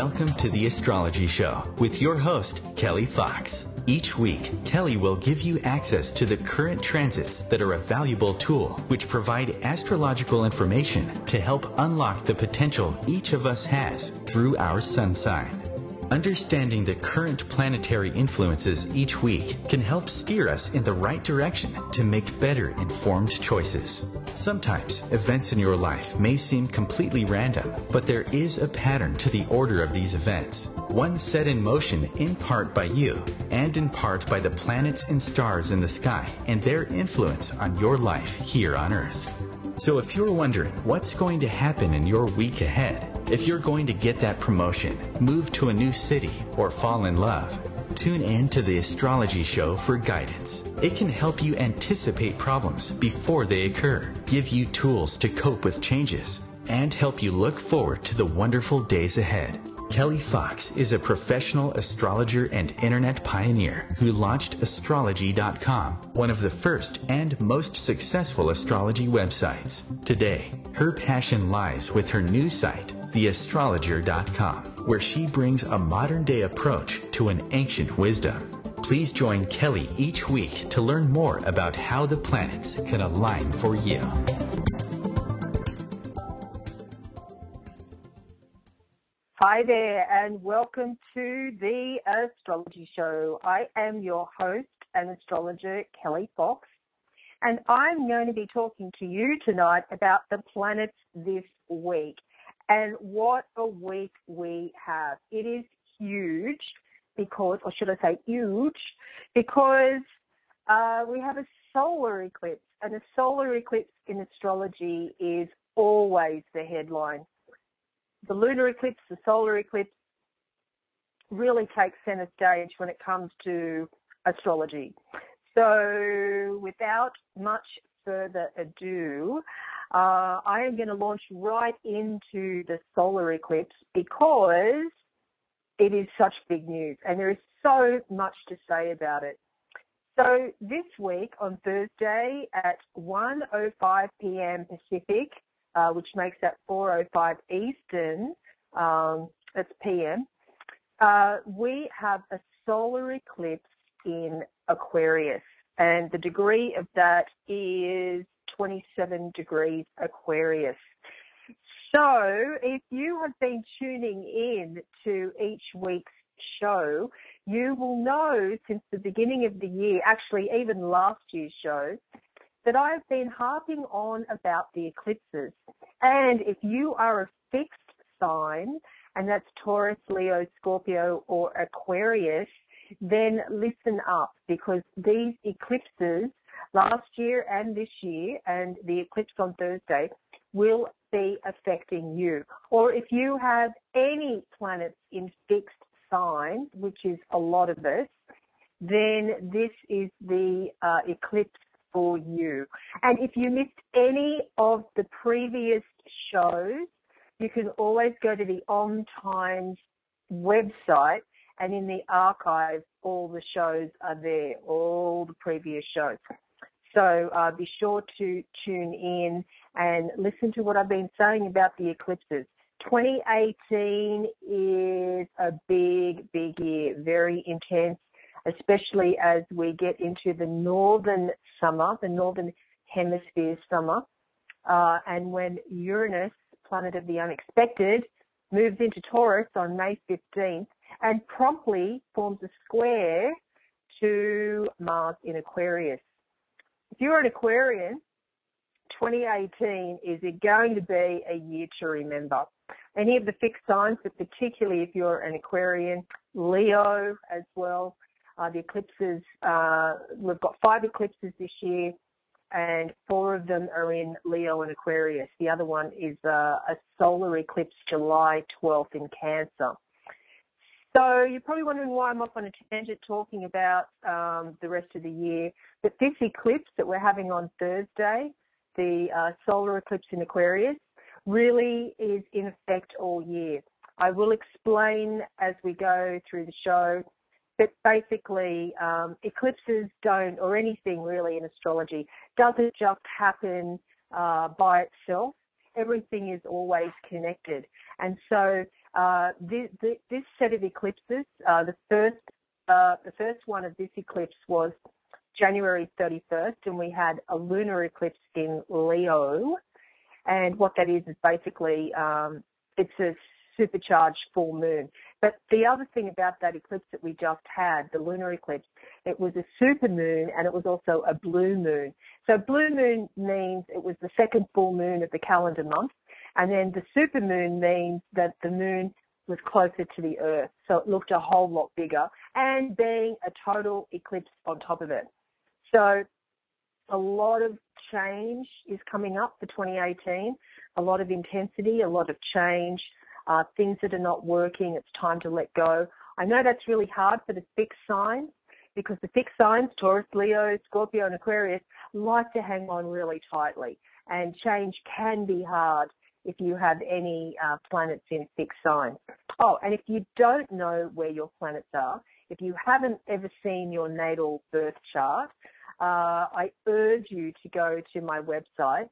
Welcome to The Astrology Show with your host, Kelly Fox. Each week, Kelly will give you access to the current transits that are a valuable tool which provide astrological information to help unlock the potential each of us has through our sun sign. Understanding the current planetary influences each week can help steer us in the right direction to make better informed choices. Sometimes events in your life may seem completely random, but there is a pattern to the order of these events, one set in motion in part by you and in part by the planets and stars in the sky and their influence on your life here on Earth. So if you're wondering what's going to happen in your week ahead, if you're going to get that promotion, move to a new city, or fall in love, tune in to The Astrology Show for guidance. It can help you anticipate problems before they occur, give you tools to cope with changes, and help you look forward to the wonderful days ahead. Kelly Fox is a professional astrologer and internet pioneer who launched Astrology.com, one of the first and most successful astrology websites. Today, her passion lies with her new site, TheAstrologer.com, where she brings a modern-day approach to an ancient wisdom. Please join Kelly each week to learn more about how the planets can align for you. Hi there, and welcome to The Astrology Show. I am your host and astrologer, Kelly Fox, and I'm going to be talking to you tonight about the planets this week. And what a week we have. It is huge because, or should I say huge, because we have a solar eclipse, and a solar eclipse in astrology is always the headline. The lunar eclipse, the solar eclipse really takes center stage when it comes to astrology. So without much further ado, I am going to launch right into the solar eclipse because it is such big news and there is so much to say about it. So this week on Thursday at 1:05 p.m. Pacific, which makes that 4:05 Eastern, that's PM, we have a solar eclipse in Aquarius, and the degree of that is 27 degrees Aquarius. So if you have been tuning in to each week's show, you will know since the beginning of the year, actually even last year's show, that I've been harping on about the eclipses. And if you are a fixed sign, and that's Taurus, Leo, Scorpio, or Aquarius, then listen up, because these eclipses last year and this year, and the eclipse on Thursday, will be affecting you. Or if you have any planets in fixed signs, which is a lot of us, then this is the eclipse for you. And if you missed any of the previous shows, you can always go to the Om Times website, and in the archive, all the shows are there, all the previous shows. So be sure to tune in and listen to what I've been saying about the eclipses. 2018 is a big, big year, very intense, especially as we get into the northern summer, the northern hemisphere summer, and when Uranus, planet of the unexpected, moves into Taurus on May 15th and promptly forms a square to Mars in Aquarius. If you're an Aquarian, 2018 is going to be a year to remember. Any of the fixed signs, but particularly if you're an Aquarian, Leo as well, the eclipses, we've got 5 eclipses this year, and 4 of them are in Leo and Aquarius. The other one is a solar eclipse July 12th in Cancer. So you're probably wondering why I'm off on a tangent talking about the rest of the year. But this eclipse that we're having on Thursday, the solar eclipse in Aquarius, really is in effect all year. I will explain as we go through the show. But basically, eclipses don't, or anything really in astrology, doesn't just happen by itself. Everything is always connected. And so This set of eclipses, the first one of this eclipse was January 31st, and we had a lunar eclipse in Leo. And what that is basically, it's a supercharged full moon. But the other thing about that eclipse that we just had, the lunar eclipse, it was a super moon and it was also a blue moon. So blue moon means it was the second full moon of the calendar month. And then the super moon means that the moon was closer to the Earth. So it looked a whole lot bigger and being a total eclipse on top of it. So a lot of change is coming up for 2018, a lot of intensity, a lot of change, things that are not working. It's time to let go. I know that's really hard for the fixed signs because the fixed signs, Taurus, Leo, Scorpio, and Aquarius, like to hang on really tightly. And change can be hard if you have any planets in fixed signs. Oh, and if you don't know where your planets are, if you haven't ever seen your natal birth chart, I urge you to go to my website,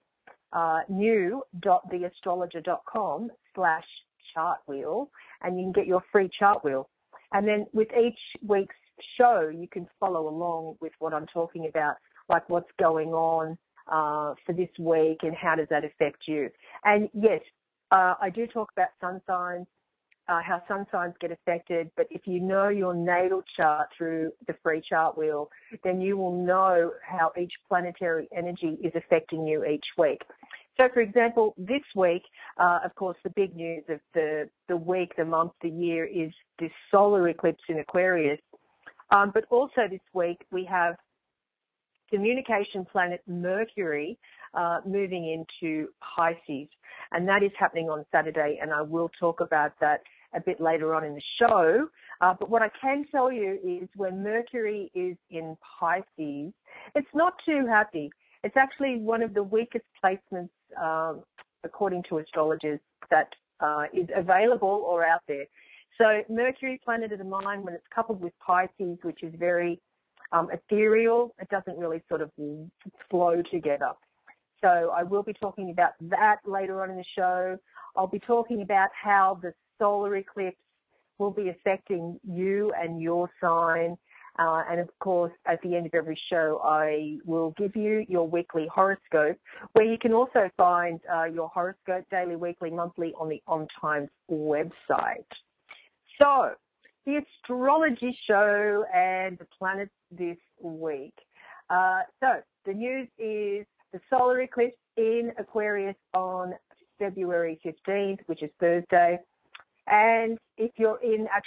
new.theastrologer.com/chart wheel, and you can get your free chart wheel. And then with each week's show, you can follow along with what I'm talking about, like what's going on for this week and how does that affect you. And yes, I do talk about sun signs, how sun signs get affected, but if you know your natal chart through the free chart wheel, then you will know how each planetary energy is affecting you each week. So, for example, this week, of course, the big news of the week, the month, the year is this solar eclipse in Aquarius. But also this week, we have communication planet Mercury moving into Pisces, and that is happening on Saturday, and I will talk about that a bit later on in the show. But what I can tell you is when Mercury is in Pisces, it's not too happy. It's actually one of the weakest placements, according to astrologers, that is available or out there. So Mercury, planet of the mind, when it's coupled with Pisces, which is very ethereal, it doesn't really sort of flow together. So I will be talking about that later on in the show. I'll be talking about how the solar eclipse will be affecting you and your sign. And of course, at the end of every show, I will give you your weekly horoscope, where you can also find your horoscope daily, weekly, monthly on the On Times website. So, the astrology show and the planets this week. So, the news is the solar eclipse in Aquarius on February 15th, which is Thursday. And if you're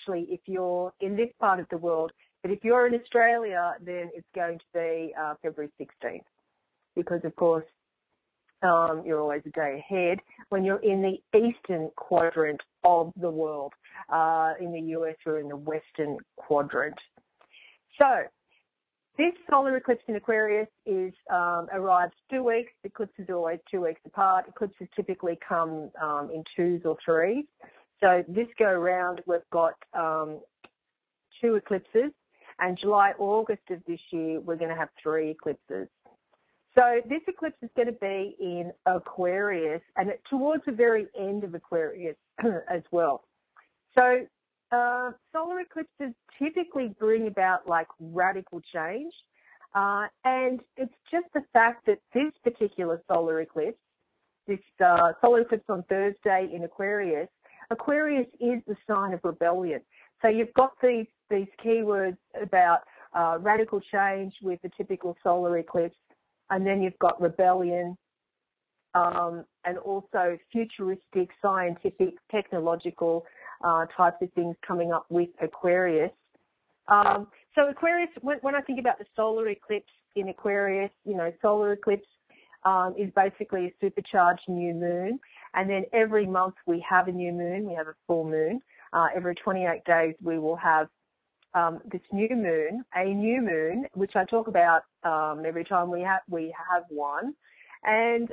in this part of the world, but if you're in Australia, then it's going to be February 16th, because of course you're always a day ahead when you're in the eastern quadrant of the world. In the US, we're in the western quadrant. So this solar eclipse in Aquarius is arrives 2 weeks. Eclipses are always 2 weeks apart. Eclipses typically come in twos or threes. So this go around, we've got 2 eclipses, and July, August of this year, we're going to have 3 eclipses. So this eclipse is going to be in Aquarius, and towards the very end of Aquarius as well. So solar eclipses typically bring about like radical change, and it's just the fact that this particular solar eclipse, this solar eclipse on Thursday in Aquarius, Aquarius is the sign of rebellion. So you've got these keywords about radical change with the typical solar eclipse, and then you've got rebellion, and also futuristic, scientific, technological types of things coming up with Aquarius. So Aquarius, when I think about the solar eclipse in Aquarius, solar eclipse is basically a supercharged new moon. And then every month we have a new moon, we have a full moon. Every 28 days we will have this new moon, which I talk about every time we have one. And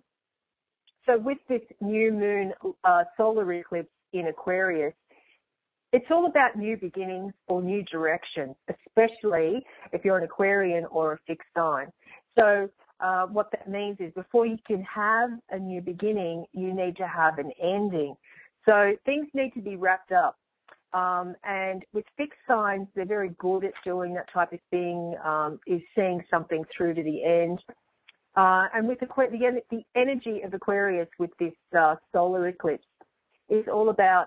so with this new moon solar eclipse in Aquarius, it's all about new beginnings or new directions, especially if you're an Aquarian or a fixed sign. So what that means is before you can have a new beginning, you need to have an ending. So things need to be wrapped up. And with fixed signs, they're very good at doing that type of thing, is seeing something through to the end. And with the energy of Aquarius with this solar eclipse is all about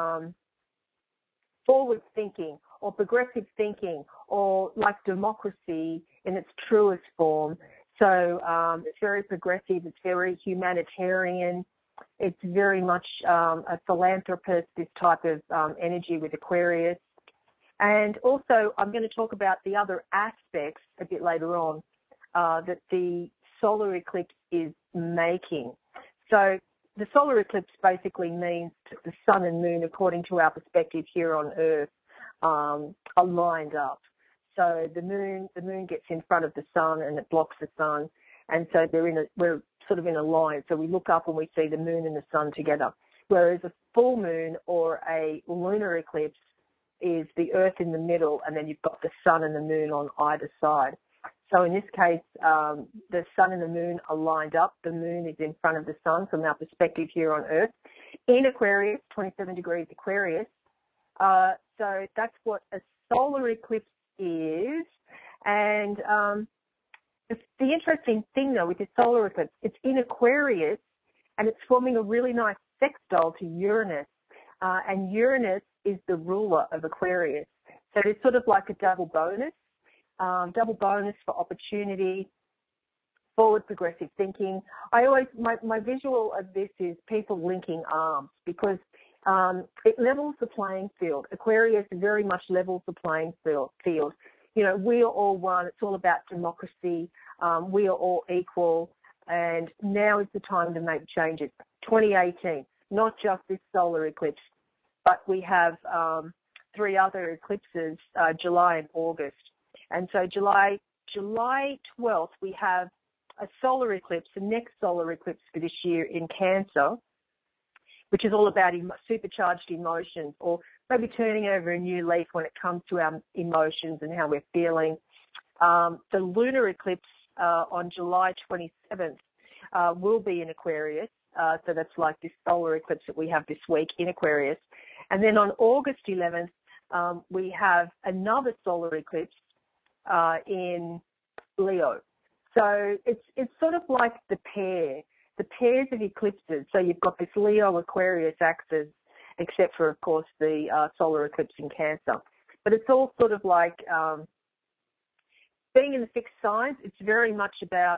forward thinking or progressive thinking, or like democracy in its truest form. So it's very progressive, it's very humanitarian, it's very much a philanthropist, this type of energy with Aquarius. And also I'm going to talk about the other aspects a bit later on that the solar eclipse is making. So the solar eclipse basically means that the sun and moon, according to our perspective here on Earth, are lined up. So the moon gets in front of the sun and it blocks the sun, and so we're sort of in a line. So we look up and we see the moon and the sun together. Whereas a full moon or a lunar eclipse is the Earth in the middle, and then you've got the sun and the moon on either side. So in this case, the sun and the moon are lined up. The moon is in front of the sun from our perspective here on Earth. In Aquarius, 27 degrees Aquarius. So that's what a solar eclipse is. And the interesting thing, though, with the solar eclipse, it's in Aquarius, and it's forming a really nice sextile to Uranus. And Uranus is the ruler of Aquarius. So there's sort of like a double bonus for opportunity, forward progressive thinking. My visual of this is people linking arms, because it levels the playing field. Aquarius very much levels the playing field. You know, we are all one. It's all about democracy. We are all equal, and now is the time to make changes. 2018, not just this solar eclipse, but we have 3 other eclipses, July and August. And so July 12th, we have a solar eclipse, the next solar eclipse for this year in Cancer, which is all about supercharged emotions, or maybe turning over a new leaf when it comes to our emotions and how we're feeling. The lunar eclipse on July 27th will be in Aquarius. So that's like this solar eclipse that we have this week in Aquarius. And then on August 11th, we have another solar eclipse in Leo. So it's sort of like the pairs of eclipses. So you've got this Leo Aquarius axis, except for, of course, the solar eclipse in Cancer. But it's all sort of like being in the fixed signs. It's very much about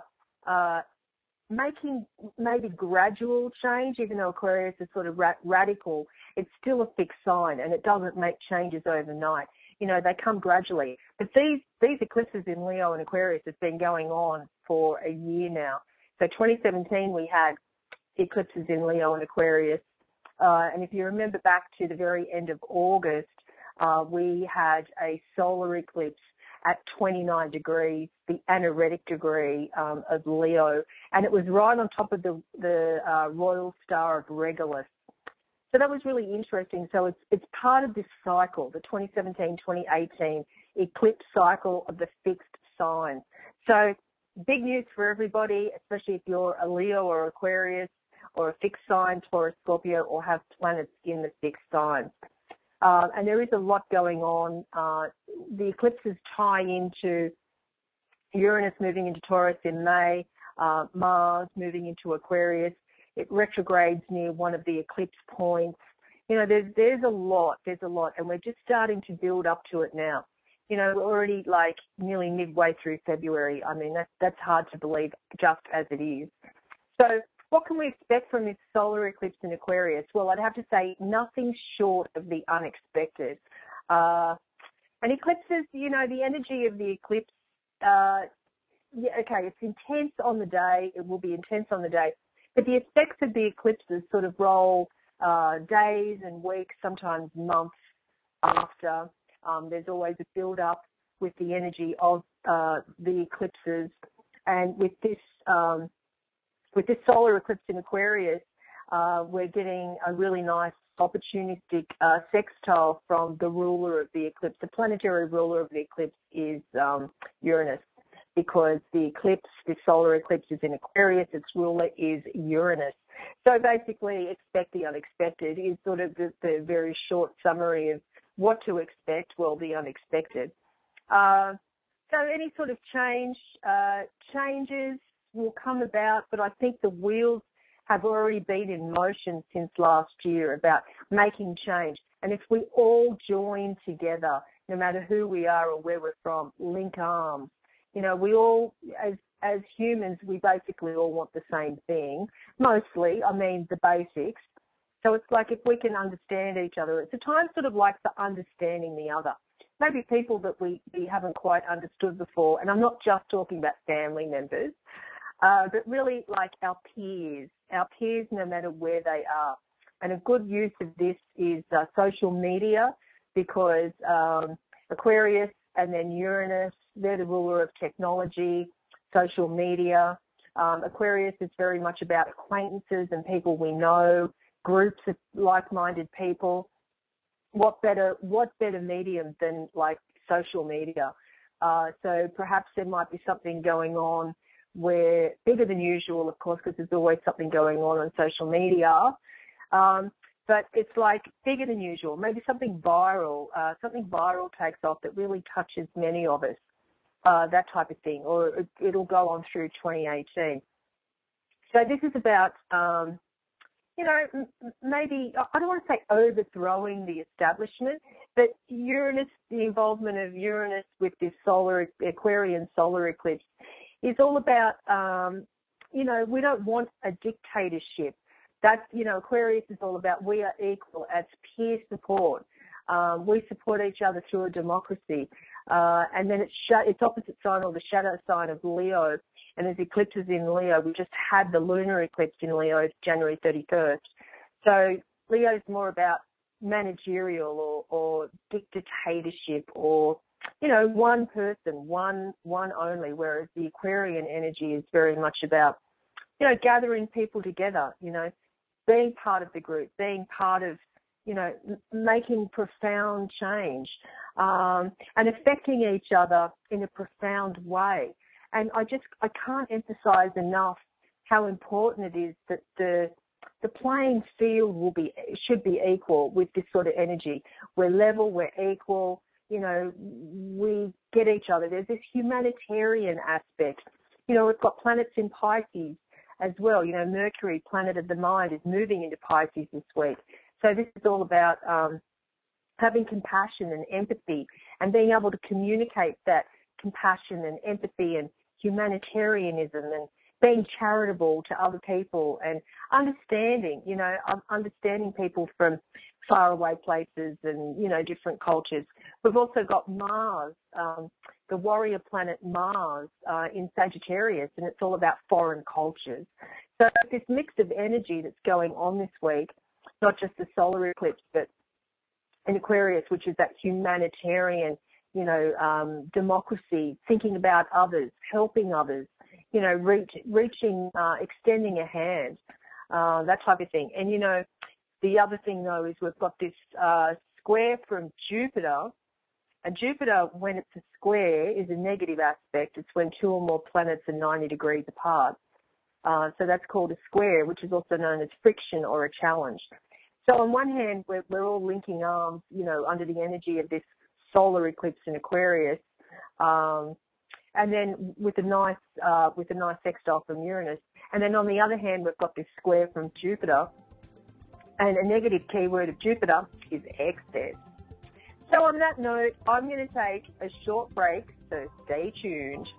making maybe gradual change, even though Aquarius is sort of radical. It's still a fixed sign, and it doesn't make changes overnight. You know, they come gradually. But these eclipses in Leo and Aquarius have been going on for a year now. So 2017, we had eclipses in Leo and Aquarius. And if you remember back to the very end of August, we had a solar eclipse at 29 degrees, the anaretic degree of Leo. And it was right on top of the royal star of Regulus. So that was really interesting. So it's part of this cycle, the 2017-2018 eclipse cycle of the fixed signs. So big news for everybody, especially if you're a Leo or Aquarius or a fixed sign, Taurus, Scorpio, or have planets in the fixed signs. And there is a lot going on. The eclipses tie into Uranus moving into Taurus in May, Mars moving into Aquarius. It retrogrades near one of the eclipse points. You know, there's a lot, and we're just starting to build up to it now. You know, we're already like nearly midway through February. I mean, that's hard to believe just as it is. So what can we expect from this solar eclipse in Aquarius? Well, I'd have to say nothing short of the unexpected. And eclipses, you know, the energy of the eclipse, it's intense on the day. It will be intense on the day. But the effects of the eclipses sort of roll days and weeks, sometimes months after. There's always a build-up with the energy of the eclipses. And with this solar eclipse in Aquarius, we're getting a really nice opportunistic sextile from the ruler of the eclipse. The planetary ruler of the eclipse is Uranus, because the solar eclipse is in Aquarius, its ruler is Uranus. So basically, expect the unexpected is sort of the very short summary of what to expect. Well, the unexpected. So any sort of changes will come about, but I think the wheels have already been in motion since last year about making change. And if we all join together, no matter who we are or where we're from, link arms, we all, as humans, we basically all want the same thing. Mostly, the basics. So it's like if we can understand each other, it's a time sort of like for understanding the other. Maybe people that we haven't quite understood before, and I'm not just talking about family members, but really like our peers no matter where they are. And a good use of this is social media, because Aquarius and then Uranus, they're the ruler of technology, social media. Aquarius is very much about acquaintances and people we know, groups of like-minded people. What better medium than like social media? So perhaps there might be something going on where bigger than usual, of course, because there's always something going on social media. But it's like bigger than usual, maybe something viral takes off that really touches many of us, that type of thing, or it'll go on through 2018. So this is about, maybe, I don't want to say overthrowing the establishment, but Uranus, the involvement of Uranus with this Aquarian solar eclipse is all about, we don't want a dictatorship. That's, Aquarius is all about we are equal. It's peer support. We support each other through a democracy. And then it's opposite sign, or the shadow sign of Leo. And there's eclipses in Leo. We just had the lunar eclipse in Leo, January 31st. So Leo is more about managerial or dictatorship, or, one person, one only, whereas the Aquarian energy is very much about, gathering people together, being part of the group, being part of, making profound change, and affecting each other in a profound way. And I can't emphasize enough how important it is that the playing field should be equal with this sort of energy. We're level, we're equal, we get each other. There's this humanitarian aspect. We've got planets in Pisces as well. Mercury, planet of the mind, is moving into Pisces this week. So this is all about having compassion and empathy, and being able to communicate that compassion and empathy and humanitarianism, and being charitable to other people, and understanding people from faraway places and, different cultures. We've also got Mars, the warrior planet Mars, in Sagittarius, and it's all about foreign cultures. So this mix of energy that's going on this week, not just the solar eclipse, but in Aquarius, which is that humanitarian, democracy, thinking about others, helping others, reaching, extending a hand, that type of thing. And, the other thing, though, is we've got this square from Jupiter. And Jupiter, when it's a square, is a negative aspect. It's when two or more planets are 90 degrees apart. So that's called a square, which is also known as friction or a challenge. So on one hand, we're all linking arms, under the energy of this solar eclipse in Aquarius, and then with a nice sextile from Uranus. And then on the other hand, we've got this square from Jupiter, and a negative keyword of Jupiter is excess. So on that note, I'm going to take a short break, so stay tuned.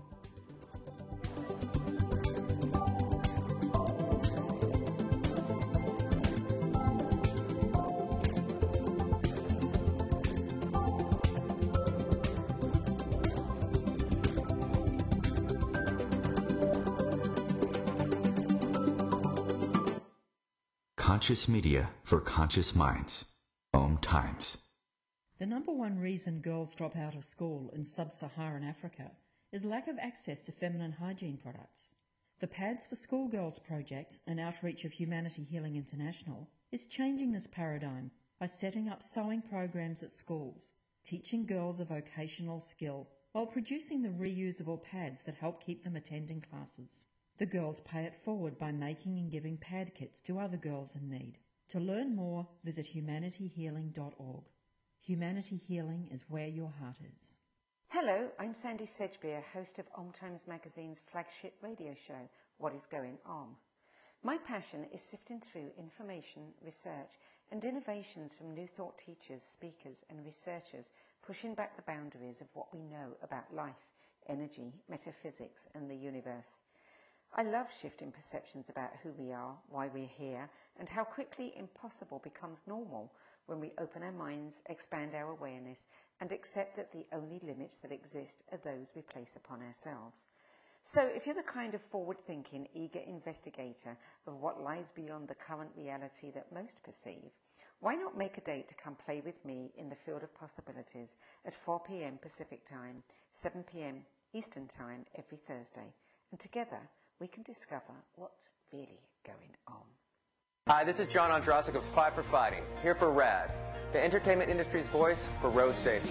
Conscious media for conscious minds. Om Times. The number one reason girls drop out of school in sub-Saharan Africa is lack of access to feminine hygiene products. The Pads for Schoolgirls project, an outreach of Humanity Healing International, is changing this paradigm by setting up sewing programs at schools, teaching girls a vocational skill while producing the reusable pads that help keep them attending classes. The girls pay it forward by making and giving pad kits to other girls in need. To learn more, visit humanityhealing.org. Humanity Healing is where your heart is. Hello, I'm Sandy Sedgbeer, host of Om Times Magazine's flagship radio show, What is Going On? My passion is sifting through information, research and innovations from New Thought teachers, speakers and researchers pushing back the boundaries of what we know about life, energy, metaphysics and the universe. I love shifting perceptions about who we are, why we're here, and how quickly impossible becomes normal when we open our minds, expand our awareness, and accept that the only limits that exist are those we place upon ourselves. So if you're the kind of forward-thinking, eager investigator of what lies beyond the current reality that most perceive, why not make a date to come play with me in the field of possibilities at 4 p.m. Pacific Time, 7 p.m. Eastern Time every Thursday, and together we can discover what's really going on. Hi, this is John Ondrasik of Five for Fighting, here for RAD, the entertainment industry's voice for road safety.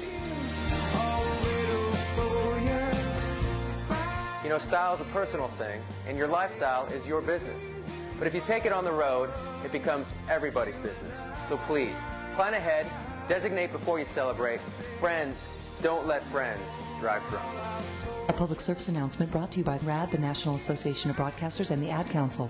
You know, style is a personal thing, and your lifestyle is your business. But if you take it on the road, it becomes everybody's business. So please, plan ahead, designate before you celebrate. Friends, don't let friends drive drunk. A public service announcement brought to you by RAD, the National Association of Broadcasters, and the Ad Council.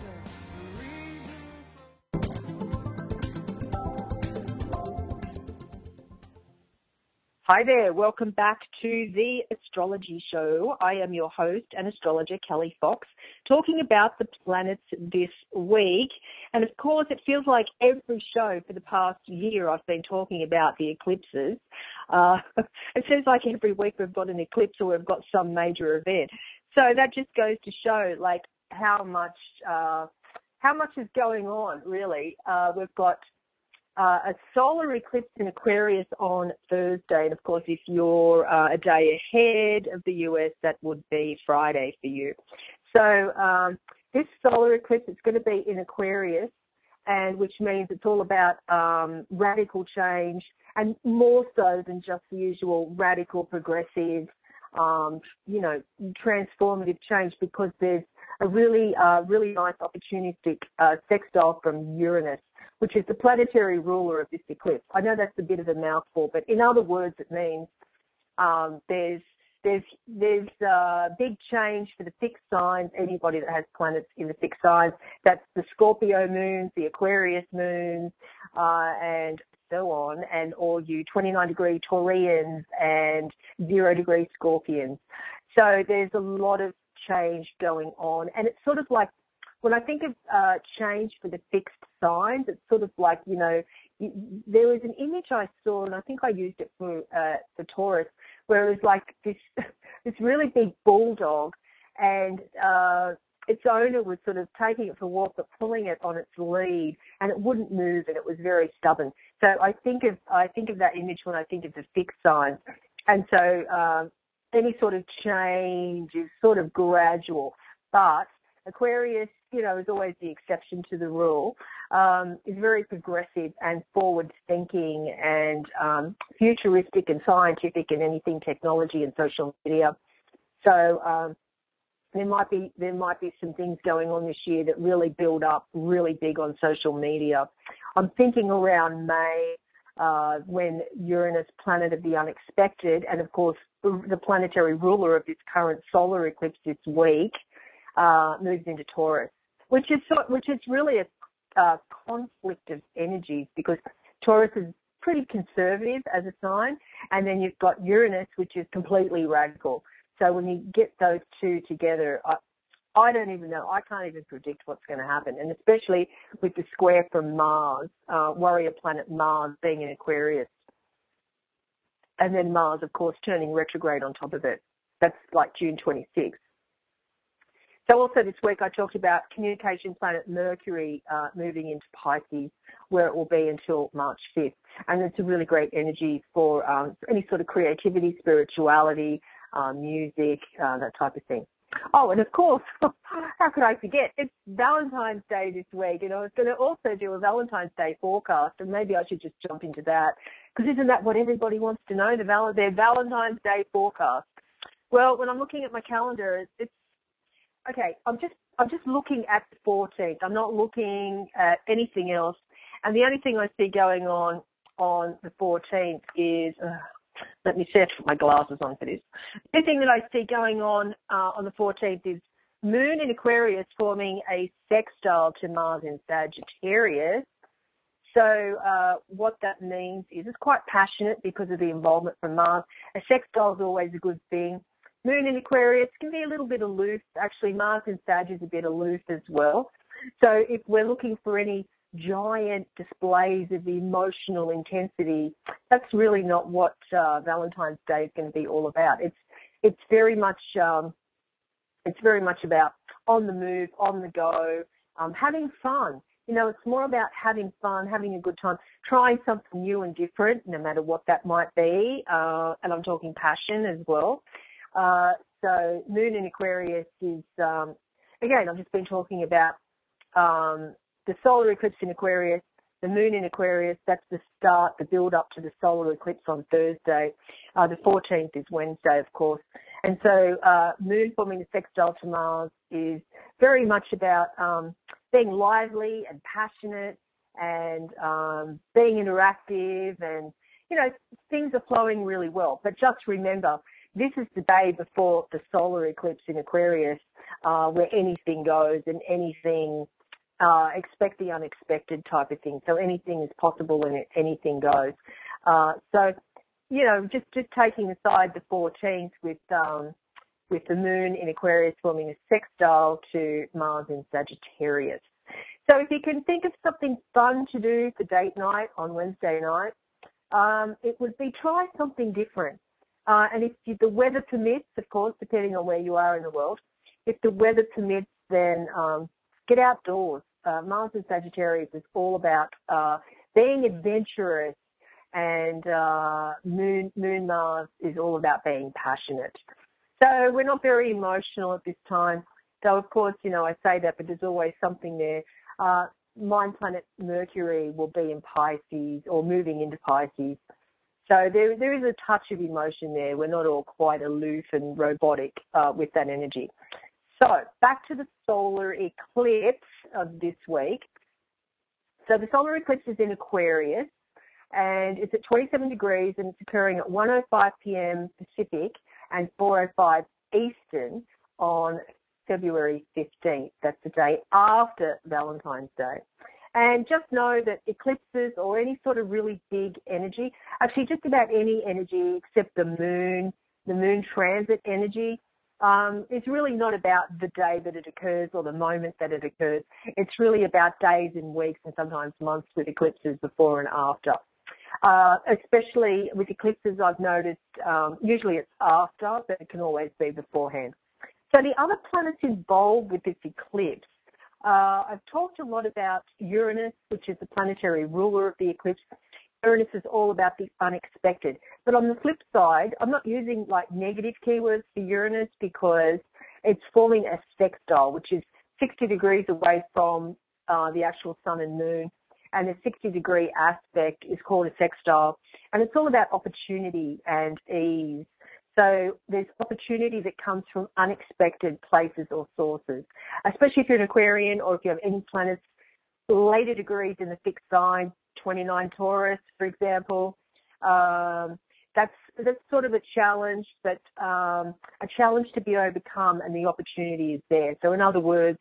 Hi there, welcome back to the Astrology Show. I am your host and astrologer, Kelly Fox, talking about the planets this week. And of course, it feels like every show for the past year I've been talking about the eclipses. It seems like every week we've got an eclipse or we've got some major event. So that just goes to show like how much is going on, really. We've got a solar eclipse in Aquarius on Thursday. And, of course, if you're a day ahead of the US, that would be Friday for you. So this solar eclipse is going to be in Aquarius, and which means it's all about radical change, and more so than just the usual radical, progressive, transformative change, because there's a really nice opportunistic sextile from Uranus, which is the planetary ruler of this eclipse. I know that's a bit of a mouthful, but in other words, it means there's big change for the fixed signs. Anybody that has planets in the fixed signs, that's the Scorpio moons, the Aquarius moons, and so on, and all you 29-degree Taurians and 0-degree Scorpions. So there's a lot of change going on, and it's sort of like, when I think of change for the fixed signs, it's sort of like, there was an image I saw, and I think I used it for Taurus, where it was like this really big bulldog, and its owner was sort of taking it for a walk, but pulling it on its lead, and it wouldn't move, and it was very stubborn. So I think of that image when I think of the fixed signs, and so any sort of change is sort of gradual, but Aquarius, is always the exception to the rule, is very progressive and forward-thinking and futuristic and scientific and anything technology and social media. So there might be some things going on this year that really build up really big on social media. I'm thinking around May, when Uranus, planet of the unexpected, and of course the planetary ruler of this current solar eclipse this week, moves into Taurus, which is really a conflict of energies, because Taurus is pretty conservative as a sign, and then you've got Uranus, which is completely radical. So when you get those two together, I don't even know. I can't even predict what's going to happen, and especially with the square from Mars, warrior planet Mars being in Aquarius, and then Mars, of course, turning retrograde on top of it. That's like June 26th. So also this week I talked about communication planet Mercury moving into Pisces, where it will be until March 5th. And it's a really great energy for any sort of creativity, spirituality, music, that type of thing. Oh, and of course, how could I forget? It's Valentine's Day this week, and I was going to also do a Valentine's Day forecast, and maybe I should just jump into that, because isn't that what everybody wants to know, their Valentine's Day forecast? Well, when I'm looking at my calendar, it's okay, I'm just looking at the 14th. I'm not looking at anything else. And the only thing I see going on the 14th is, let me see if I put my glasses on for this. The thing that I see going on the 14th is Moon in Aquarius forming a sextile to Mars in Sagittarius. So what that means is it's quite passionate because of the involvement from Mars. A sextile is always a good thing. Moon in Aquarius can be a little bit aloof. Actually, Mars in Sag is a bit aloof as well. So if we're looking for any giant displays of emotional intensity, that's really not what Valentine's Day is going to be all about. It's very much about on the move, on the go, having fun. You know, it's more about having fun, having a good time, trying something new and different, no matter what that might be. And I'm talking passion as well. So Moon in Aquarius is, again, I've just been talking about the solar eclipse in Aquarius, the Moon in Aquarius. That's the start, the build up to the solar eclipse on Thursday. The 14th is Wednesday, of course. And so Moon forming a sextile to Mars is very much about being lively and passionate and being interactive, and, you know, things are flowing really well. But just remember, this is the day before the solar eclipse in Aquarius, where anything goes and anything, expect the unexpected type of thing. So anything is possible and anything goes. So, you know, just taking aside the 14th with the Moon in Aquarius forming a sextile to Mars in Sagittarius. So if you can think of something fun to do for date night on Wednesday night, it would be try something different. And if the weather permits, of course, depending on where you are in the world, if the weather permits, then get outdoors. Mars in Sagittarius is all about being adventurous, and Moon Mars is all about being passionate. So we're not very emotional at this time. So, of course, you know, I say that, but there's always something there. Mind planet Mercury will be in Pisces or moving into Pisces. So there is a touch of emotion there. We're not all quite aloof and robotic with that energy. So back to the solar eclipse of this week. So the solar eclipse is in Aquarius, and it's at 27 degrees, and it's occurring at 1:05 p.m. Pacific and 4:05 Eastern on February 15th. That's the day after Valentine's Day. And just know that eclipses or any sort of really big energy, actually just about any energy except the moon transit energy, it's really not about the day that it occurs or the moment that it occurs. It's really about days and weeks and sometimes months with eclipses before and after. Especially with eclipses, I've noticed usually it's after, but it can always be beforehand. So the other planets involved with this eclipse, I've talked a lot about Uranus, which is the planetary ruler of the eclipse. Uranus is all about the unexpected. But on the flip side, I'm not using like negative keywords for Uranus because it's forming a sextile, which is 60 degrees away from the actual sun and moon. And the 60-degree aspect is called a sextile. And it's all about opportunity and ease. So there's opportunity that comes from unexpected places or sources, especially if you're an Aquarian or if you have any planets later degrees in the fixed sign, 29 Taurus, for example. That's sort of a challenge, but a challenge to be overcome, and the opportunity is there. So in other words,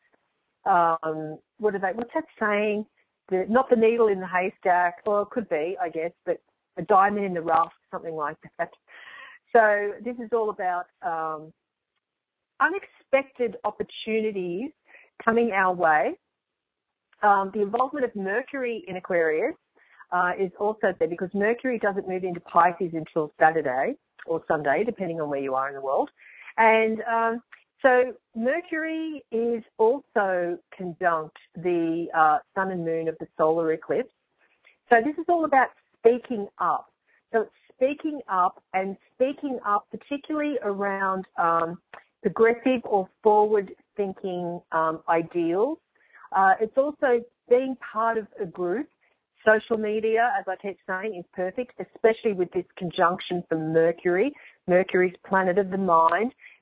what's that saying? Not the needle in the haystack, or it could be, I guess, but a diamond in the rough, something like that. So this is all about unexpected opportunities coming our way. The involvement of Mercury in Aquarius is also there because Mercury doesn't move into Pisces until Saturday or Sunday, depending on where you are in the world. And so Mercury is also conjunct the sun and moon of the solar eclipse. So this is all about speaking up. So it's speaking up particularly around progressive or forward-thinking ideals. It's also being part of a group. Social media, as I keep saying, is perfect, especially with this conjunction from Mercury. Mercury's planet of the mind.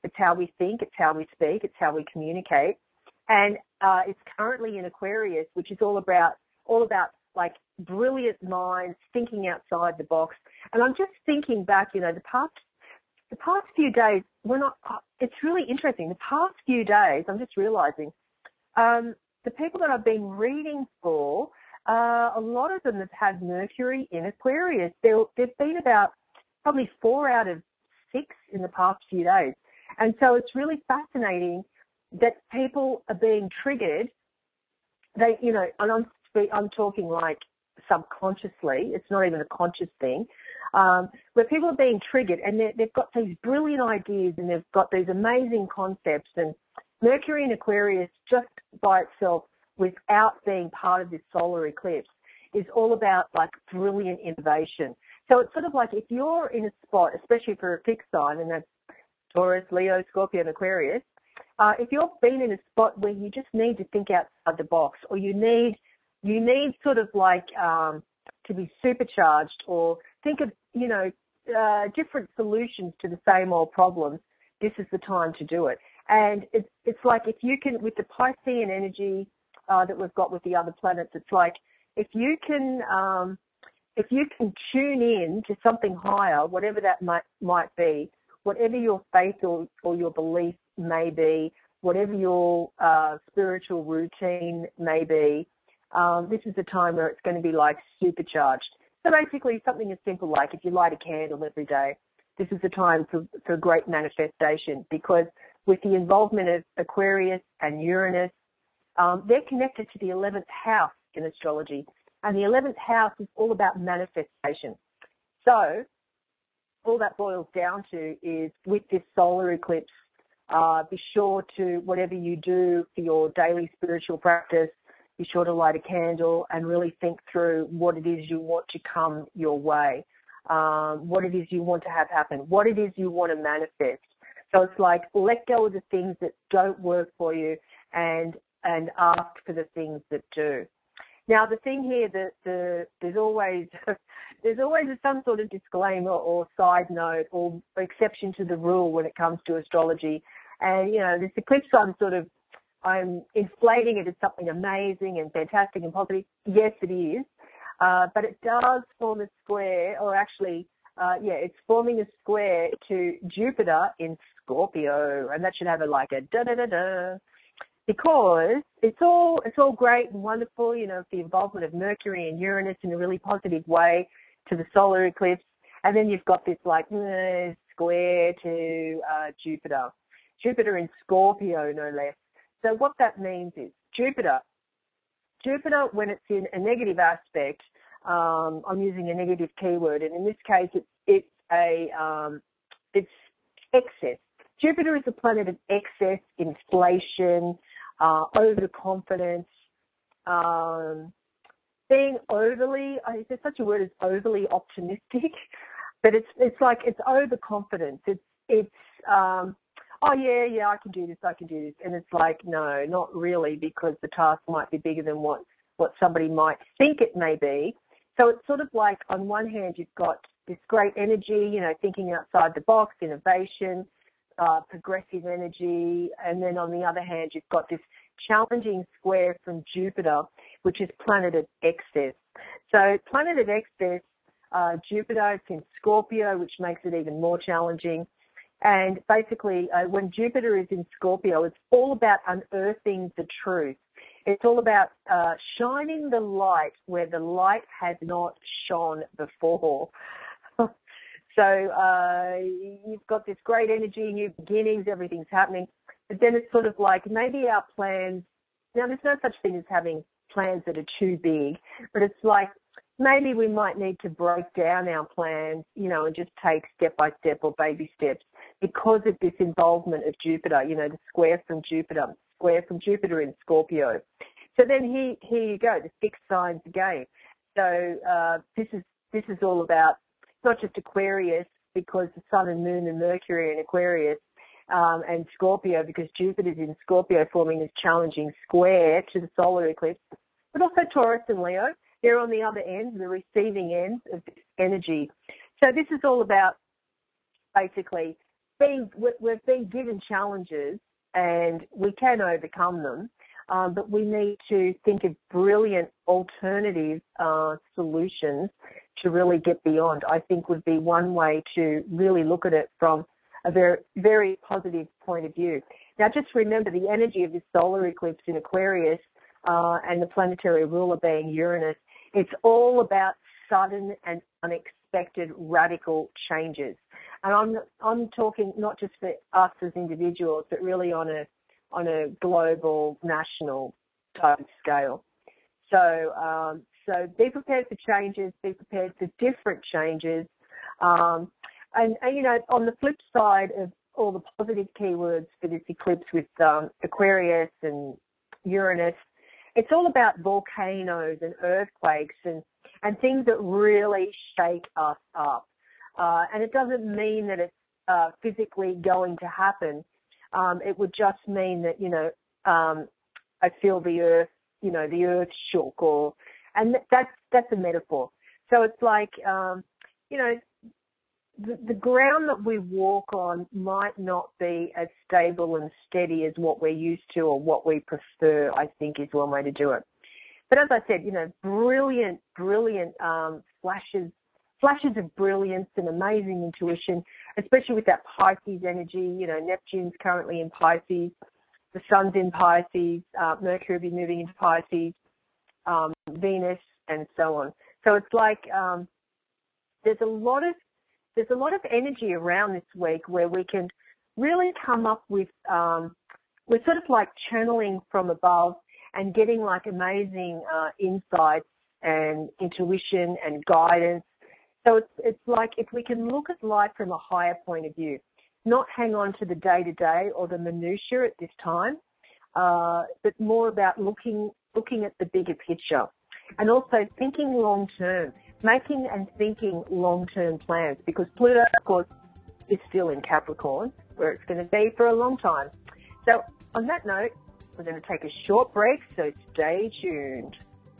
It's how we think, it's how we speak, it's how we communicate. And it's currently in Aquarius, which is all about like brilliant minds thinking outside the box. And I'm just thinking back, you know, the past few days, it's really interesting. The past few days, I'm just realizing, the people that I've been reading for, a lot of them have had Mercury in Aquarius. There've been about probably 4 out of 6 in the past few days. And so it's really fascinating that people are being triggered. They, you know, and I'm talking like subconsciously. It's not even a conscious thing. Where people are being triggered and they've got these brilliant ideas and they've got these amazing concepts. And Mercury in Aquarius, just by itself, without being part of this solar eclipse, is all about like brilliant innovation. So it's sort of like if you're in a spot, especially for a fixed sign, and that's Taurus, Leo, Scorpio, and Aquarius, if you've been in a spot where you just need to think outside the box, or you need sort of like to be supercharged, or think of, you know, different solutions to the same old problems, this is the time to do it. And it's like if you can, with the Piscean energy that we've got with the other planets, it's like if you can tune in to something higher, whatever that might be, whatever your faith or your belief may be, whatever your spiritual routine may be, this is the time where it's going to be like supercharged. So basically something as simple like if you light a candle every day, this is the time for great manifestation, because with the involvement of Aquarius and Uranus, they're connected to the 11th house in astrology. And the 11th house is all about manifestation. So all that boils down to is with this solar eclipse, be sure to, whatever you do for your daily spiritual practice, be sure to light a candle and really think through what it is you want to come your way, what it is you want to have happen, what it is you want to manifest. So it's like let go of the things that don't work for you and ask for the things that do. Now, the thing here that there's always some sort of disclaimer or side note or exception to the rule when it comes to astrology. And, you know, this eclipse, I'm inflating it as something amazing and fantastic and positive. Yes, it is. But it does form a square, or actually, it's forming a square to Jupiter in Scorpio. And that should have a da-da-da-da. Because it's all great and wonderful, you know, the involvement of Mercury and Uranus in a really positive way to the solar eclipse. And then you've got this square to Jupiter in Scorpio, no less. So what that means is Jupiter, when it's in a negative aspect, I'm using a negative keyword, and in this case it's excess. Jupiter is a planet of excess, inflation, overconfidence, being overly, there's such a word as overly optimistic, but it's like it's overconfidence. It's oh yeah, I can do this. And it's like, no, not really, because the task might be bigger than what somebody might think it may be. So it's sort of like on one hand, you've got this great energy, you know, thinking outside the box, innovation, progressive energy, and then on the other hand, you've got this challenging square from Jupiter, which is planet of excess. So planet of excess, Jupiter, it's in Scorpio, which makes it even more challenging. And basically, when Jupiter is in Scorpio, it's all about unearthing the truth. It's all about shining the light where the light has not shone before. So you've got this great energy, new beginnings, everything's happening. But then it's sort of like maybe our plans, now there's no such thing as having plans that are too big, but it's like maybe we might need to break down our plans, you know, and just take step by step or baby steps because of this involvement of Jupiter, you know, the square from Jupiter in Scorpio. So then here you go, the fixed signs again. So this is all about not just Aquarius, because the Sun and Moon and Mercury in Aquarius, and Scorpio, because Jupiter's in Scorpio forming this challenging square to the solar eclipse, but also Taurus and Leo. They're on the other end, the receiving end of this energy. So this is all about basically we've been given challenges and we can overcome them, but we need to think of brilliant alternative solutions to really get beyond. I think would be one way to really look at it from a very, very positive point of view. Now, just remember the energy of this solar eclipse in Aquarius and the planetary ruler being Uranus. It's all about sudden and unexpected radical changes. And I'm talking not just for us as individuals, but really on a global, national type of scale. So be prepared for changes, be prepared for different changes. And, you know, on the flip side of all the positive keywords for this eclipse with Aquarius and Uranus, it's all about volcanoes and earthquakes and things that really shake us up. And it doesn't mean that it's physically going to happen. It would just mean that, you know, I feel the earth, you know, the earth shook, and that's a metaphor. So it's like, you know, the ground that we walk on might not be as stable and steady as what we're used to or what we prefer, I think is one way to do it. But as I said, you know, brilliant flashes of brilliance and amazing intuition, especially with that Pisces energy. You know, Neptune's currently in Pisces, the Sun's in Pisces, Mercury will be moving into Pisces, Venus, and so on. So it's like there's a lot of energy around this week where we can really come up with, we're sort of like channeling from above and getting like amazing insights and intuition and guidance. So it's like if we can look at life from a higher point of view, not hang on to the day-to-day or the minutiae at this time, but more about looking at the bigger picture and also thinking long-term, making and thinking long-term plans, because Pluto, of course, is still in Capricorn, where it's going to be for a long time. So on that note, we're going to take a short break, so stay tuned.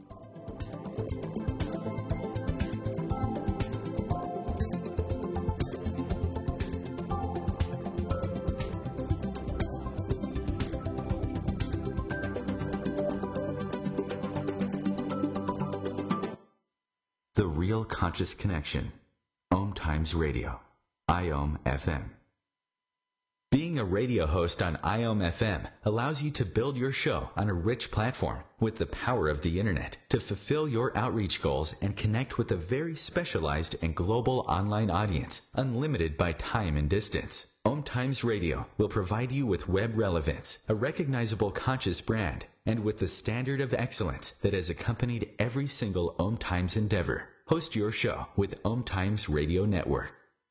The Real Conscious Connection. Om Times Radio. IOM FM. Being a radio host on IOM FM allows you to build your show on a rich platform with the power of the internet to fulfill your outreach goals and connect with a very specialized and global online audience, unlimited by time and distance. Om Times Radio will provide you with web relevance, a recognizable conscious brand, and with the standard of excellence that has accompanied every single Om Times endeavor. Host your show with Om Times Radio Network.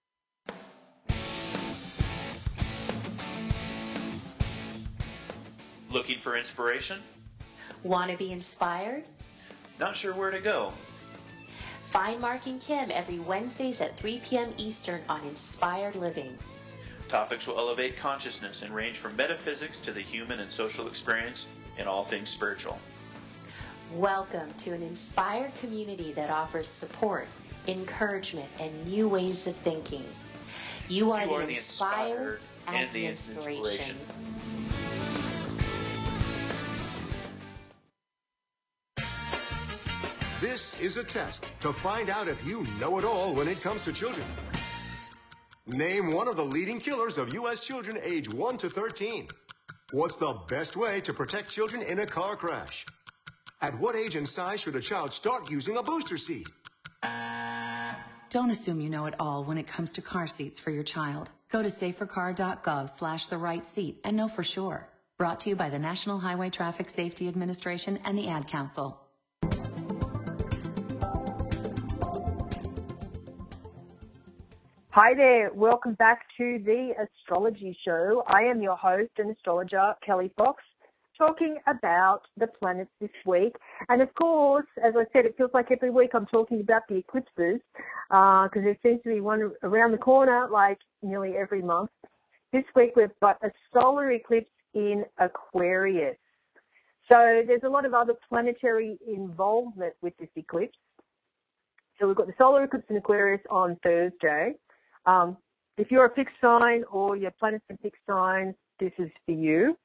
Looking for inspiration? Want to be inspired? Not sure where to go? Find Mark and Kim every Wednesdays at 3 p.m. Eastern on Inspired Living. Topics will elevate consciousness and range from metaphysics to the human and social experience and all things spiritual. Welcome to an inspired community that offers support, encouragement, and new ways of thinking. You are the inspired and the inspiration. This is a test to find out if you know it all when it comes to children. Name one of the leading killers of U.S. children age 1 to 13. What's the best way to protect children in a car crash? At what age and size should a child start using a booster seat? Don't assume you know it all when it comes to car seats for your child. Go to safercar.gov/the-right-seat and know for sure. Brought to you by the National Highway Traffic Safety Administration and the Ad Council. Hi there, welcome back to the Astrology Show. I am your host and astrologer, Kelly Fox, talking about the planets this week. And of course, as I said, it feels like every week I'm talking about the eclipses, because there seems to be one around the corner like nearly every month. This week we've got a solar eclipse in Aquarius. So there's a lot of other planetary involvement with this eclipse. So we've got the solar eclipse in Aquarius on Thursday. if you're a fixed sign or your planets in fixed signs, this is for you.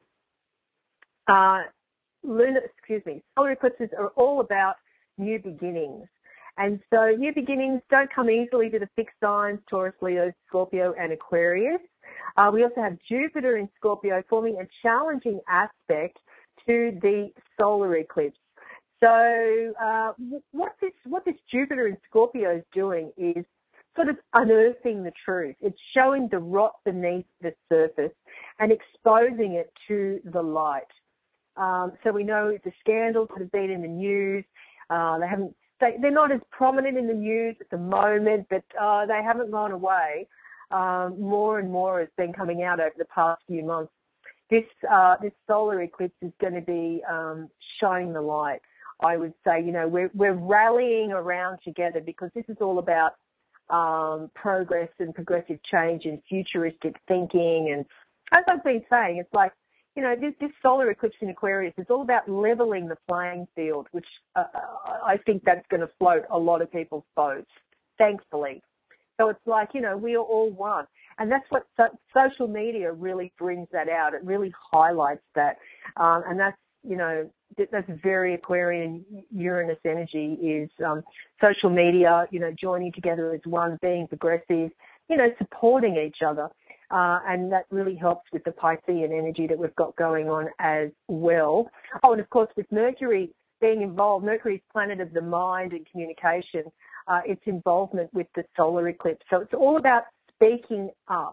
Solar eclipses are all about new beginnings. And so new beginnings don't come easily to the fixed signs, Taurus, Leo, Scorpio, and Aquarius. We also have Jupiter in Scorpio forming a challenging aspect to the solar eclipse. So what this Jupiter in Scorpio is doing is sort of unearthing the truth. It's showing the rot beneath the surface and exposing it to the light. So we know the scandals that have been in the news, they're not as prominent in the news at the moment, but they haven't gone away. More and more has been coming out over the past few months. This solar eclipse is going to be shining the light. I would say, we're rallying around together because this is all about progress and progressive change and futuristic thinking. And as I've been saying, it's like, this solar eclipse in Aquarius is all about leveling the playing field, which I think that's going to float a lot of people's boats, thankfully. So it's like, we are all one. And that's what social media really brings that out. It really highlights that. And that's, that's very Aquarian Uranus energy is social media, joining together as one, being progressive, supporting each other. And that really helps with the Piscean energy that we've got going on as well. Oh, and of course, with Mercury being involved, Mercury's planet of the mind and communication, its involvement with the solar eclipse. So it's all about speaking up.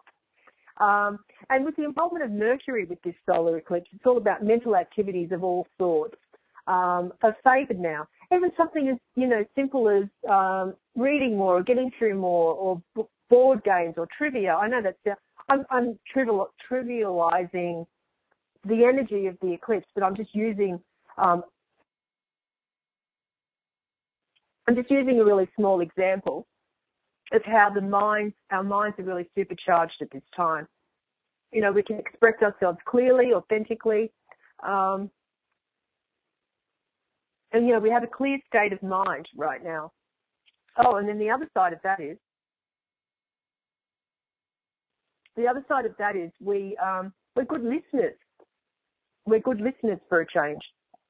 And with the involvement of Mercury with this solar eclipse, it's all about mental activities of all sorts are favoured now. Even something as, simple as reading more or getting through more or board games or trivia. I know that's... I'm trivializing the energy of the eclipse, but I'm just using a really small example of how our minds are really supercharged at this time. We can express ourselves clearly, authentically, and we have a clear state of mind right now. Oh, and then the other side of that is we're good listeners. We're good listeners for a change.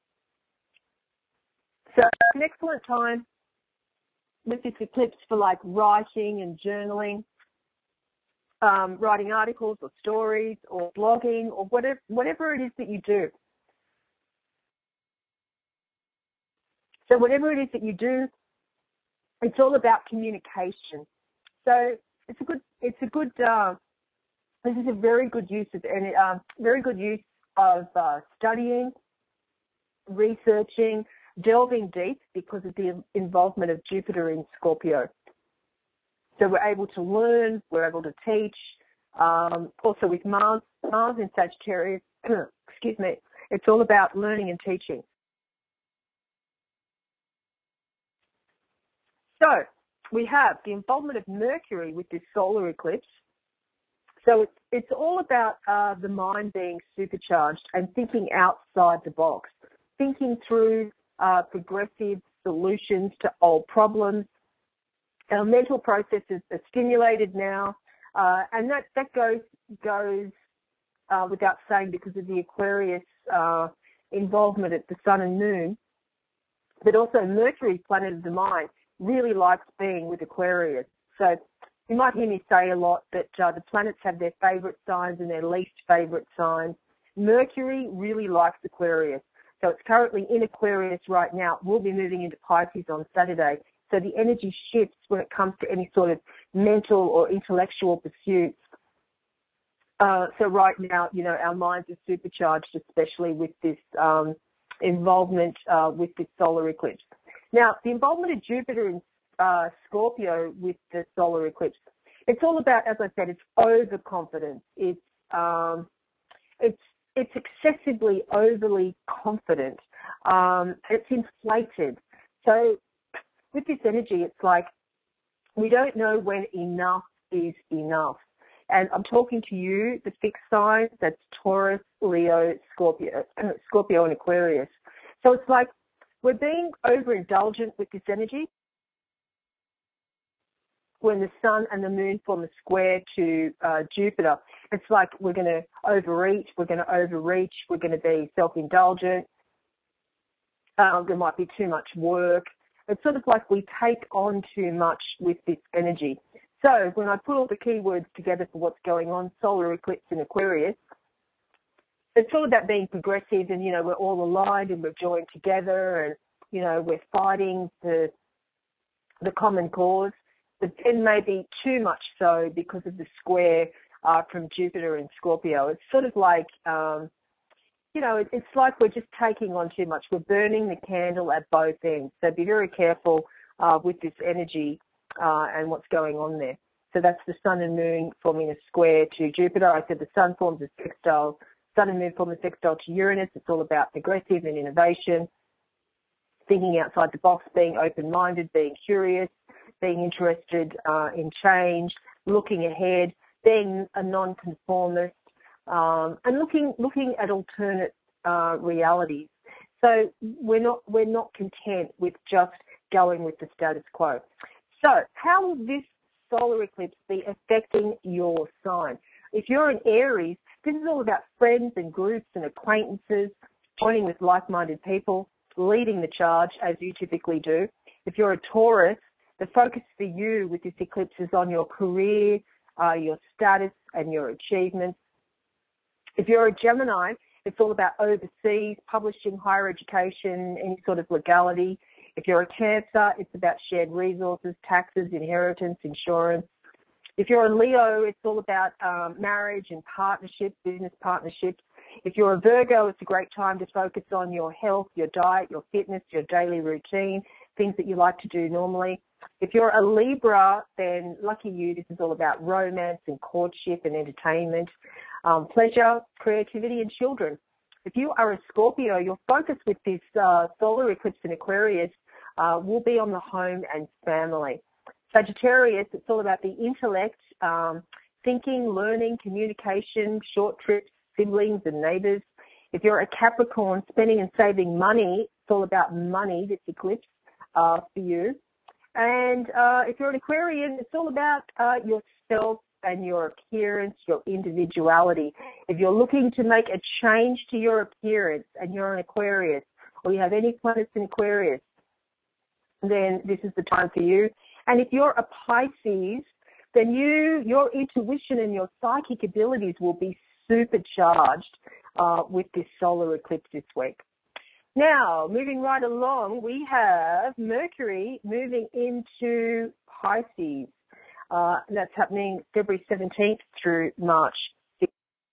So it's an excellent time with this eclipse for like writing and journaling, writing articles or stories or blogging or whatever it is that you do. So whatever it is that you do, it's all about communication. So this is a very good use of studying, researching, delving deep because of the involvement of Jupiter in Scorpio. So we're able to learn, we're able to teach. Also with Mars in Sagittarius, excuse me, it's all about learning and teaching. So we have the involvement of Mercury with this solar eclipse. So it's all about the mind being supercharged and thinking outside the box, thinking through progressive solutions to old problems. Our mental processes are stimulated now, and that goes without saying because of the Aquarius involvement at the Sun and Moon. But also Mercury, planet of the mind, really likes being with Aquarius. So you might hear me say a lot that the planets have their favourite signs and their least favourite signs. Mercury really likes Aquarius. So it's currently in Aquarius right now. We'll be moving into Pisces on Saturday. So the energy shifts when it comes to any sort of mental or intellectual pursuits. So right now, our minds are supercharged, especially with this involvement with this solar eclipse. Now, the involvement of Jupiter in Scorpio with the solar eclipse, it's all about, as I said, it's overconfidence. It's excessively overly confident. It's inflated. So with this energy, it's like we don't know when enough is enough. And I'm talking to you, the fixed signs, that's Taurus, Leo, Scorpio and Aquarius. So it's like we're being overindulgent with this energy. when the sun and the moon form a square to Jupiter, it's like we're going to overeat, we're going to be self-indulgent, there might be too much work. It's sort of like we take on too much with this energy. So when I put all the keywords together for what's going on, solar eclipse in Aquarius, it's all about being progressive and, we're all aligned and we're joined together and, we're fighting the common cause. But then maybe too much so because of the square from Jupiter and Scorpio. It's sort of like, it's like we're just taking on too much. We're burning the candle at both ends. So be very careful with this energy and what's going on there. So that's the sun and moon forming a square to Jupiter. I said the sun forms a sextile. Sun and moon form a sextile to Uranus. It's all about progressive and innovation, thinking outside the box, being open-minded, being curious, being interested in change, looking ahead, being a non-conformist, and looking at alternate realities. So we're not content with just going with the status quo. So how will this solar eclipse be affecting your sign? If you're an Aries, this is all about friends and groups and acquaintances, joining with like-minded people, leading the charge as you typically do. If you're a Taurus, the focus for you with this eclipse is on your career, your status and your achievements. If you're a Gemini, it's all about overseas, publishing, higher education, any sort of legality. If you're a Cancer, it's about shared resources, taxes, inheritance, insurance. If you're a Leo, it's all about marriage and partnerships, business partnerships. If you're a Virgo, it's a great time to focus on your health, your diet, your fitness, your daily routine, things that you like to do normally. If you're a Libra, then lucky you, this is all about romance and courtship and entertainment, pleasure, creativity, and children. If you are a Scorpio, your focus with this solar eclipse in Aquarius will be on the home and family. Sagittarius, it's all about the intellect, thinking, learning, communication, short trips, siblings and neighbours. If you're a Capricorn, spending and saving money, it's all about money, this eclipse for you. And if you're an Aquarian, it's all about yourself and your appearance, your individuality. If you're looking to make a change to your appearance and you're an Aquarius, or you have any planets in Aquarius, then this is the time for you. And if you're a Pisces, then your intuition and your psychic abilities will be supercharged with this solar eclipse this week. Now, moving right along, we have Mercury moving into Pisces. That's happening February 17th through March 6th.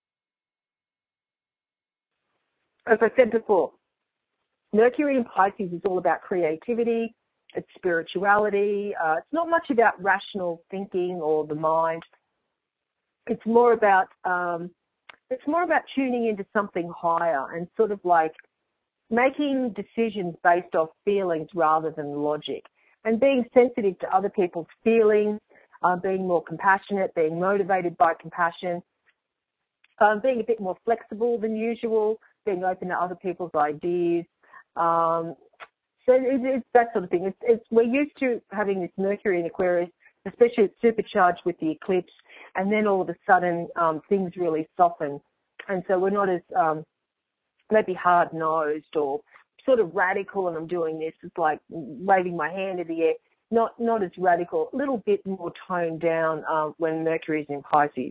As I said before, Mercury in Pisces is all about creativity, it's spirituality. It's not much about rational thinking or the mind. It's more about tuning into something higher and sort of like making decisions based off feelings rather than logic, and being sensitive to other people's feelings, being more compassionate, being motivated by compassion, being a bit more flexible than usual, being open to other people's ideas. So it's that sort of thing. We're used to having this Mercury in Aquarius, especially it's supercharged with the eclipse, and then all of a sudden things really soften. And so we're not as maybe hard-nosed or sort of radical, and I'm doing this. It's like waving my hand in the air. Not as radical, a little bit more toned down when Mercury is in Pisces.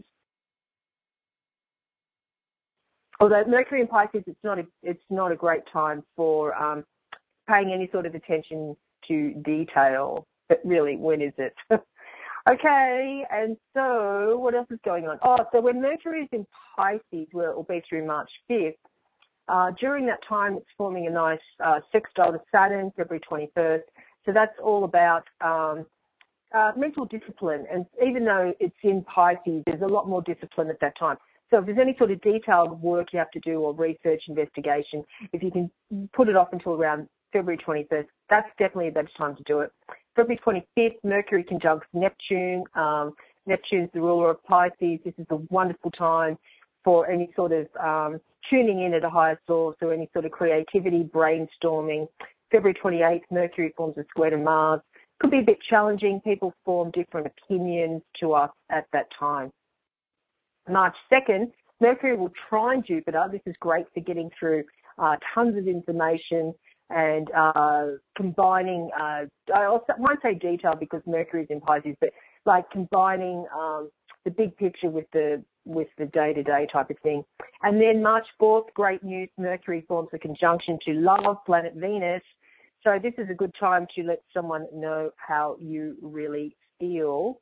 Although Mercury in Pisces, it's not a great time for paying any sort of attention to detail. But really, when is it? Okay, and so what else is going on? So when Mercury is in Pisces, where it will be through March 5th, during that time it's forming a nice sextile to Saturn, February 21st. So that's all about mental discipline. And even though it's in Pisces, there's a lot more discipline at that time. So if there's any sort of detailed work you have to do or research, investigation, if you can put it off until around February 21st, that's definitely the best time to do it. February 25th, Mercury conjuncts Neptune. Neptune's the ruler of Pisces. This is a wonderful time for any sort of tuning in at a higher source or any sort of creativity, brainstorming. February 28th, Mercury forms a square to Mars. could be a bit challenging. People form different opinions to us at that time. March 2nd, Mercury will trine Jupiter. This is great for getting through tons of information and combining, I won't say detail because Mercury is in Pisces, but like combining the big picture with the day-to-day type of thing. And then March 4th, great news, Mercury forms a conjunction to love planet Venus. So this is a good time to let someone know how you really feel.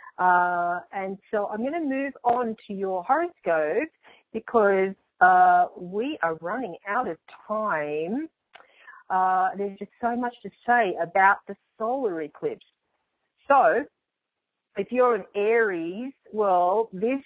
And so I'm going to move on to your horoscope because we are running out of time. There's just so much to say about the solar eclipse. So if you're an Aries, well, this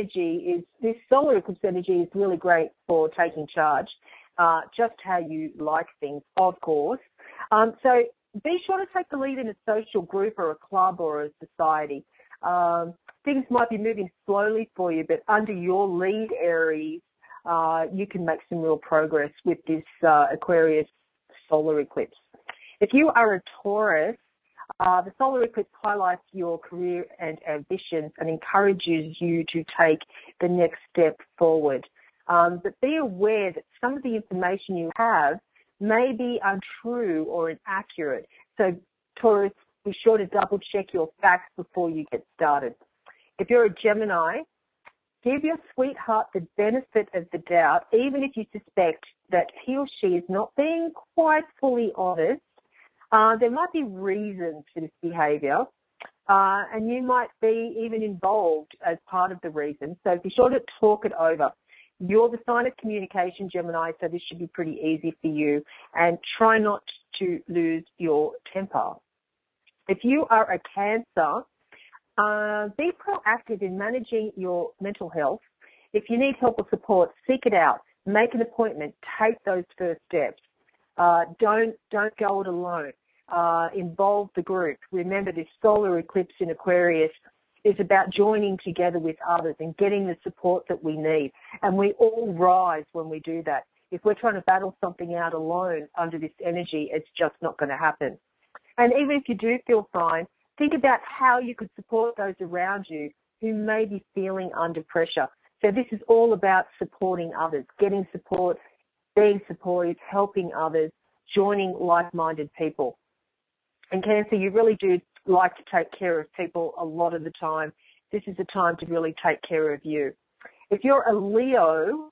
solar eclipse energy is really great for taking charge, just how you like things, of course. So be sure to take the lead in a social group or a club or a society. Things might be moving slowly for you, but under your lead, Aries, you can make some real progress with this Aquarius solar eclipse. If you are a Taurus, the solar eclipse highlights your career and ambitions and encourages you to take the next step forward. But be aware that some of the information you have may be untrue or inaccurate. So, Taurus, be sure to double check your facts before you get started. If you're a Gemini, give your sweetheart the benefit of the doubt, even if you suspect that he or she is not being quite fully honest. There might be reasons for this behavior, and you might be even involved as part of the reason. So be sure to talk it over. You're the sign of communication, Gemini, so this should be pretty easy for you. And try not to lose your temper. If you are a Cancer, be proactive in managing your mental health. If you need help or support, seek it out. Make an appointment. Take those first steps. Don't go it alone. Involve the group. Remember, this solar eclipse in Aquarius is about joining together with others and getting the support that we need. And we all rise when we do that. If we're trying to battle something out alone under this energy, it's just not going to happen. And even if you do feel fine, think about how you could support those around you who may be feeling under pressure. So this is all about supporting others, getting support, being supportive, helping others, joining like-minded people. And Cancer, you really do like to take care of people a lot of the time. This is a time to really take care of you. If you're a Leo,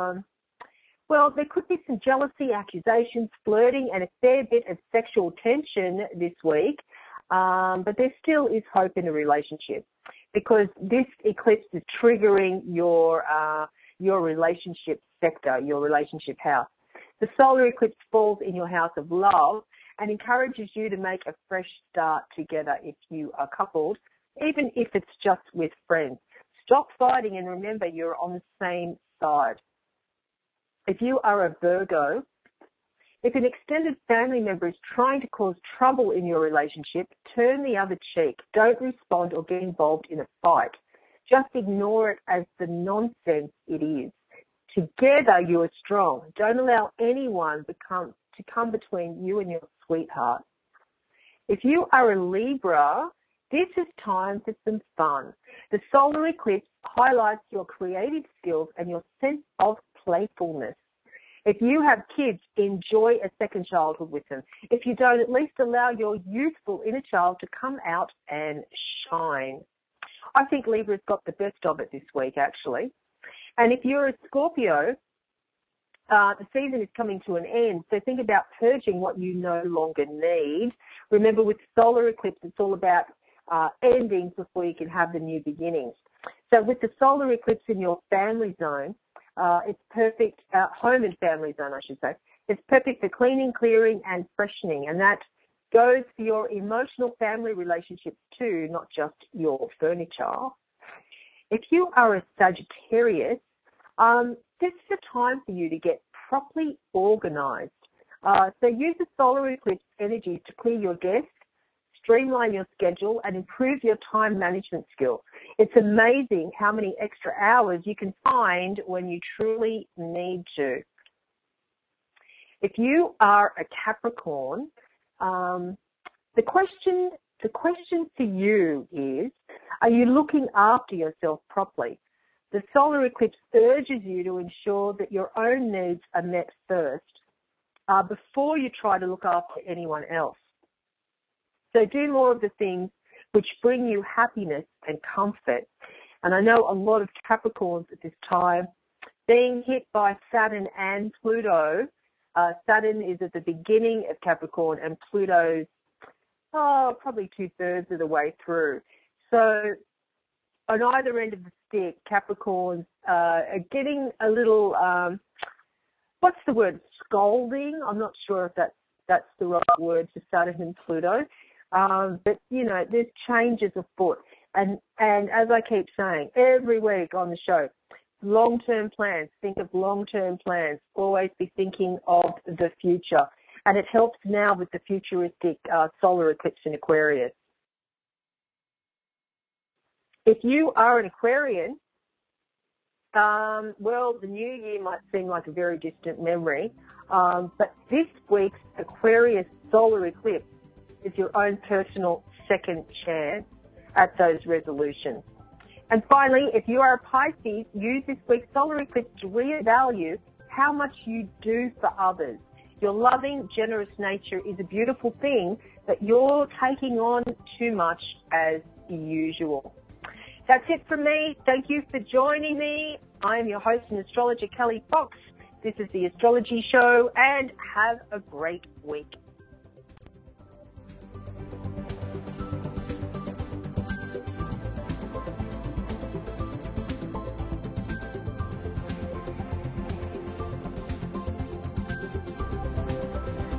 well, there could be some jealousy, accusations, flirting, and a fair bit of sexual tension this week. But there still is hope in a relationship because this eclipse is triggering your relationship sector, your relationship house. The solar eclipse falls in your house of love and encourages you to make a fresh start together if you are coupled, even if it's just with friends. Stop fighting and remember you're on the same side. If you are a Virgo, if an extended family member is trying to cause trouble in your relationship, turn the other cheek. Don't respond or get involved in a fight. Just ignore it as the nonsense it is. Together you are strong. Don't allow anyone to come between you and your sweetheart. If you are a Libra, this is time for some fun. The solar eclipse highlights your creative skills and your sense of playfulness. If you have kids, enjoy a second childhood with them. If you don't, at least allow your youthful inner child to come out and shine. I think Libra's got the best of it this week, actually. And if you're a Scorpio, the season is coming to an end, so think about purging what you no longer need. Remember, with solar eclipse, it's all about endings before you can have the new beginnings. So with the solar eclipse in your family zone, it's perfect, home and family zone, I should say. It's perfect for cleaning, clearing, and freshening, and that goes for your emotional family relationships too, not just your furniture. If you are a Sagittarius, this is a time for you to get properly organized. So use the solar eclipse energies to clear your desk, streamline your schedule, and improve your time management skills. It's amazing how many extra hours you can find when you truly need to. If you are a Capricorn, the question for you is, are you looking after yourself properly? The solar eclipse urges you to ensure that your own needs are met first before you try to look after anyone else. So do more of the things which bring you happiness and comfort. And I know a lot of Capricorns at this time being hit by Saturn and Pluto. Saturn is at the beginning of Capricorn and Pluto's probably 2/3 of the way through. So on either end of the stick, Capricorns are getting a little, what's the word, scolding? I'm not sure if that's the right word for Saturn and Pluto. But, you know, there's changes afoot. And as I keep saying, every week on the show, long-term plans, think of long-term plans, always be thinking of the future. And it helps now with the futuristic solar eclipse in Aquarius. If you are an Aquarian, well, the new year might seem like a very distant memory, but this week's Aquarius solar eclipse is your own personal second chance at those resolutions. And finally, if you are a Pisces, use this week's solar eclipse to reevaluate how much you do for others. Your loving, generous nature is a beautiful thing, but you're taking on too much as usual. That's it from me. Thank you for joining me. I am your host and astrologer, Kelly Fox. This is The Astrology Show, and have a great week.